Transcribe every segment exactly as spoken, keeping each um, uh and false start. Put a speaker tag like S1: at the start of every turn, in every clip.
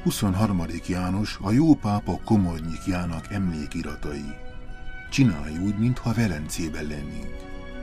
S1: huszonharmadik János, a jó pápa Komornyikjának emlékiratai. Csinálj úgy, mintha Velencében lennénk.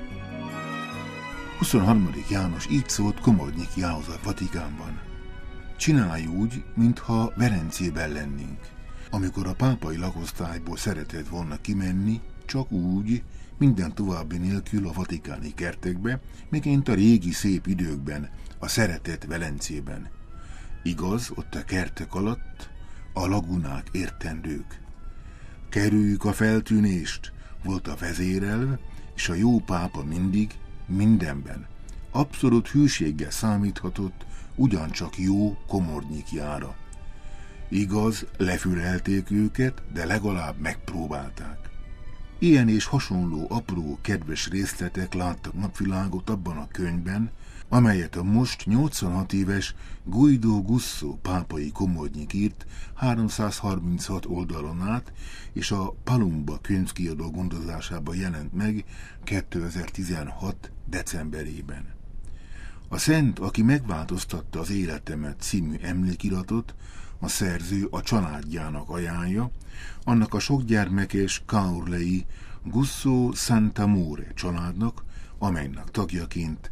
S1: huszonharmadik János így szólt Komornyikjához a Vatikánban. Csinálj úgy, mintha Velencében lennénk. Amikor a pápai lakosztályból szeretett volna kimenni, csak úgy, minden további nélkül a vatikáni kertekbe, miként a régi szép időkben, a szeretett Velencében. Igaz, ott a kertek alatt a lagunák értendők. Kerüljük a feltűnést, volt a vezérelv, és a jó pápa mindig, mindenben, abszolút hűséggel számíthatott ugyancsak jó Komornyikjára. Igaz, lefürelték őket, de legalább megpróbálták. Ilyen és hasonló apró, kedves részletek láttak napvilágot abban a könyvben, amelyet a most nyolcvanhat éves Guido Gusso pápai Komornyik írt háromszázharminchat oldalon át, és a Palumba könyvkiadó gondozásában jelent meg kétezer-tizenhat decemberében. A Szent, aki megváltoztatta az életemet című emlékiratot a szerző a családjának ajánlja, annak a sokgyermekes Caorlei Gusso Santamore családnak, amelynek tagjaként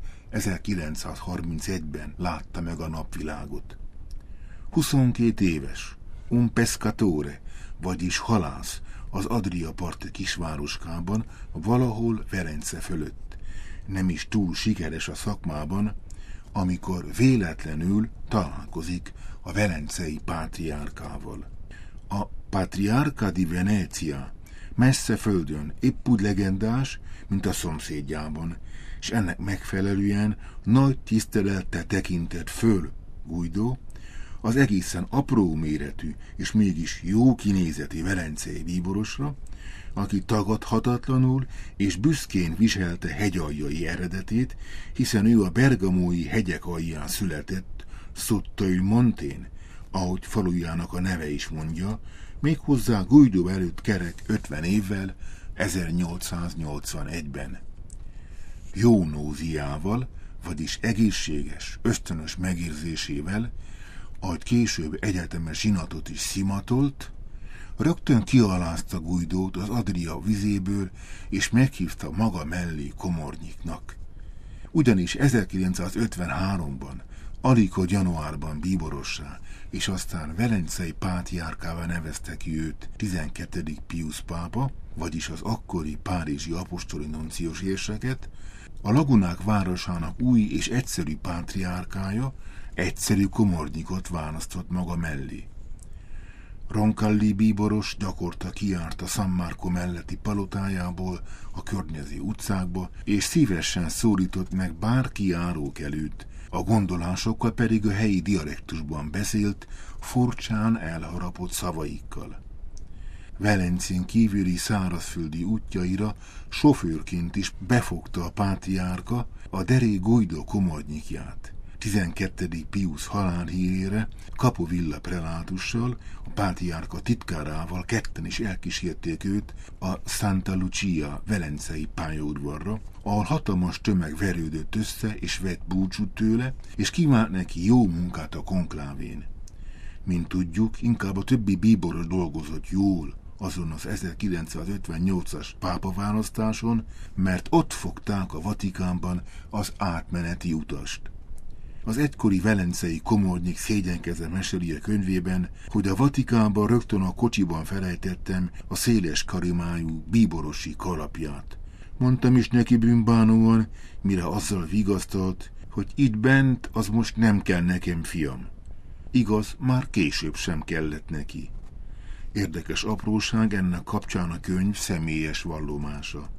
S1: ezerkilencszázharmincegyben látta meg a napvilágot. huszonkét éves, un pescatore, vagyis halász az Adria parti kisvároskában, valahol Velence fölött. Nem is túl sikeres a szakmában, amikor véletlenül találkozik a velencei pátriárkával. A Patriarca di Venezia messze földön épp úgy legendás, mint a szomszédjában, és ennek megfelelően nagy tisztelettel tekintett föl Guido az egészen apró méretű és mégis jó kinézeti velencei bíborosra, aki tagadhatatlanul és büszkén viselte hegyaljai eredetét, hiszen ő a bergamói hegyek alján született, Sotto il Montén, ahogy falujának a neve is mondja, méghozzá Guido előtt kerek ötven évvel, ezernyolcszáznyolcvanegyben. Jó nóziával, vagyis egészséges, ösztönös megérzésével, ahogy később egyetemes zsinatot is szimatolt, rögtön kialázta Guidót az Adria vizéből, és meghívta maga mellé Komornyiknak. Ugyanis ezerkilencszázötvenháromban, alig januárban bíborossá, és aztán velencei pátriárkává nevezte ki őt tizenkettedik Piusz pápa, vagyis az akkori párizsi apostoli nuncius érseket, a lagunák városának új és egyszerű pátriárkája egyszerű Komornyikot választott maga mellé. Roncalli bíboros gyakorta kijárt a San Marco melletti palotájából a környező utcákba, és szívesen szólított meg bárki járókelőt, a gondolásokkal pedig a helyi dialektusban beszélt, furcsán elharapott szavaikkal. Velencén kívüli szárazföldi útjaira sofőrként is befogta a pátriárka a deré Guido Komornyikját. tizenkettedik Piusz halálhírére Capovilla prelátussal, a pátriárka titkárával ketten is elkísérték őt a Santa Lucia velencei pályaudvarra, ahol hatalmas tömeg verődött össze és vett búcsút tőle, és kívánt neki jó munkát a konklávén. Mint tudjuk, inkább a többi bíboros dolgozott jól azon az ezerkilencszázötvennyolcas pápaválasztáson, mert ott fogták a Vatikánban az átmeneti utast. Az egykori velencei Komornyik szégyenkezve meseli a könyvében, hogy a Vatikánban rögtön a kocsiban felejtettem a széles karimájú bíborosi kalapját. Mondtam is neki bűnbánóan, mire azzal vigasztalt, hogy itt bent az most nem kell nekem, fiam. Igaz, már később sem kellett neki. Érdekes apróság ennek kapcsán a könyv személyes vallomása.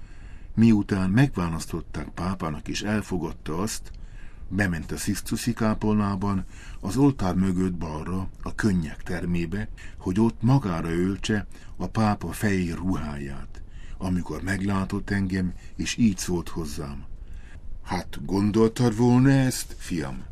S1: Miután megválasztották pápának és elfogadta azt, bement a Sixtusi kápolnában, az oltár mögött balra, a könnyek termébe, hogy ott magára öltse a pápa fehér ruháját, amikor meglátott engem, és így szólt hozzám. Hát gondoltad volna ezt, fiam?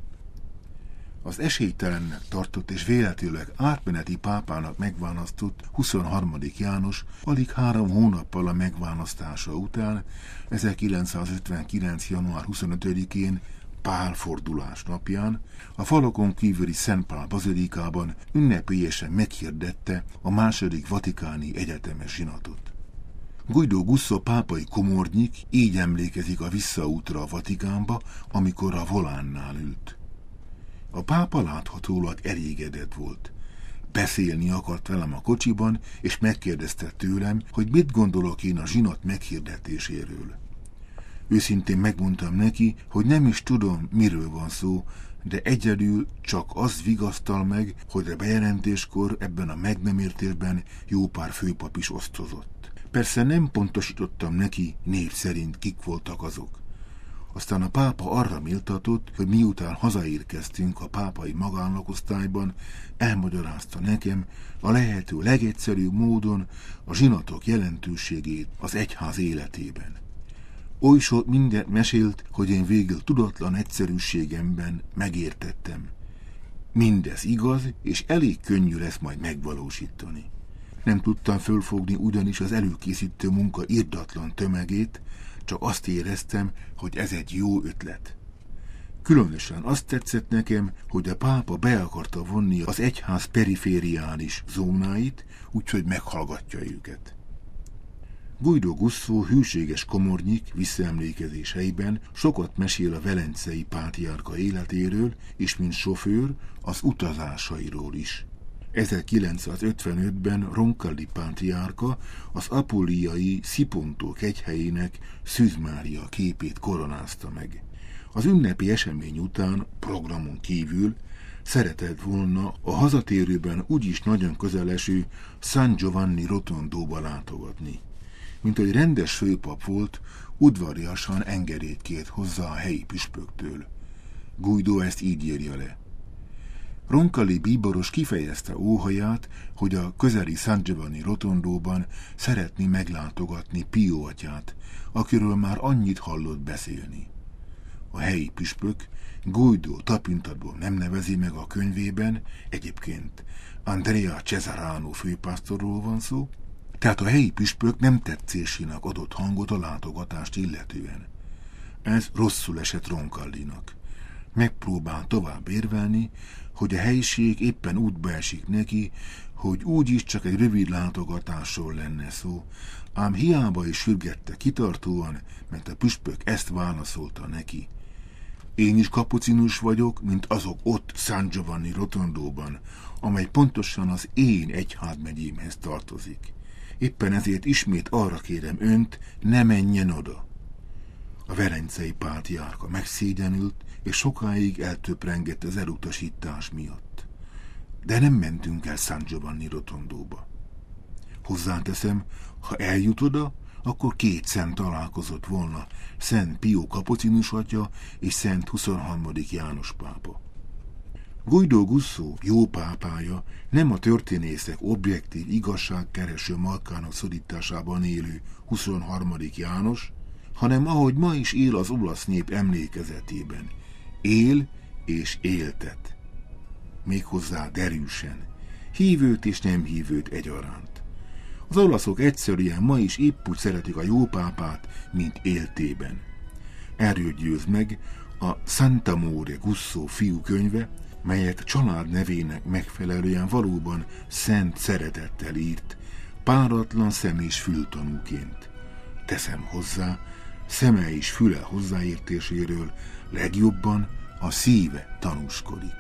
S1: Az esélytelennek tartott és véletőleg átmeneti pápának megválasztott huszonharmadik János alig három hónappal a megválasztása után, ezerkilencszázötvenkilenc január huszonötödikén Pálfordulás napján a falakon kívüli Szent Pál bazilikában ünnepélyesen meghirdette a második vatikáni egyetemes zsinatot. Guido Gusso pápai komornyik így emlékezik a visszaútra a Vatikánba, amikor a volánnál ült. A pápa láthatólag elégedett volt. Beszélni akart velem a kocsiban, és megkérdezte tőlem, hogy mit gondolok én a zsinat meghirdetéséről. Őszintén megmondtam neki, hogy nem is tudom, miről van szó, de egyedül csak az vigasztal meg, hogy a bejelentéskor ebben a meg nem értésben jó pár főpap is osztozott. Persze nem pontosítottam neki név szerint, kik voltak azok. Aztán a pápa arra méltatott, hogy miután hazaérkeztünk a pápai magánlakosztályban, elmagyarázta nekem a lehető legegyszerűbb módon a zsinatok jelentőségét az egyház életében. Oly sok mindent mesélt, hogy én végül tudatlan egyszerűségemben megértettem. Mindez igaz, és elég könnyű lesz majd megvalósítani. Nem tudtam fölfogni ugyanis az előkészítő munka irdatlan tömegét, csak azt éreztem, hogy ez egy jó ötlet. Különösen azt tetszett nekem, hogy a pápa be akarta vonni az egyház perifériális zónáit, úgyhogy meghallgatja őket. Guido Gusso hűséges komornyik visszaemlékezéseiben sokat mesél a velencei pátriárka életéről, és mint sofőr az utazásairól is. ezerkilencszázötvenötben Roncalli pátriárka az apuliai Szipontó kegyhelyének Szűz Mária képét koronázta meg. Az ünnepi esemény után, programon kívül, szeretett volna a hazatérőben úgyis nagyon közeleső San Giovanni Rotondóba látogatni. Mint hogy rendes főpap volt, udvariasan engedélyt kért hozzá a helyi püspöktől. Guido ezt így írja le. Roncalli bíboros kifejezte óhaját, hogy a közeli San Giovanni Rotondóban szeretné meglátogatni Pio atyát, akiről már annyit hallott beszélni. A helyi püspök Guido tapintatból nem nevezi meg a könyvében, egyébként Andrea Cesarano főpásztorról van szó, tehát a helyi püspök nem tetszésének adott hangot a látogatást illetően. Ez rosszul esett Roncallinak. Megpróbál tovább érvelni, hogy a helység éppen útba esik neki, hogy úgyis csak egy rövid látogatásról lenne szó, ám hiába is sürgette kitartóan, mert a püspök ezt válaszolta neki. Én is kapucinus vagyok, mint azok ott San Giovanni Rotondóban, amely pontosan az én egyházmegyémhez tartozik. Éppen ezért ismét arra kérem önt, ne menjen oda. A velencei pátriárka megszégyenült, és sokáig eltöprengett az elutasítás miatt. De nem mentünk el San Giovanni Rotondóba. Hozzáteszem, ha eljut oda, akkor két szent találkozott volna, Szent Pio kapucinus atya és Szent huszonharmadik János pápa. Guido Gusso jó pápája nem a történészek objektív igazságkereső markának szorításában élő huszonharmadik János, hanem ahogy ma is él az olasz nép emlékezetében. Él és éltet. Méghozzá derűsen. Hívőt és nem hívőt egyaránt. Az olaszok egyszerűen ma is épp úgy szeretik a jó pápát, mint éltében. Erről győz meg a Sant'Amore Gusso fiúkönyve, melyet család nevének megfelelően valóban szent szeretettel írt, páratlan szem és fültanúként. Teszem hozzá, szeme és füle hozzáértéséről legjobban a szíve tanúskodik.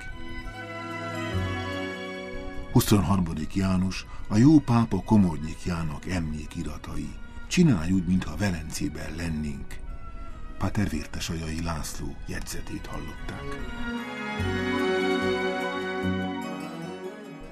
S1: huszonharmadik János a jó pápa komornyikjának emlékiratai. Csinálj úgy, mintha Velencében lennénk. Páter Vértesajai László jegyzetét hallották.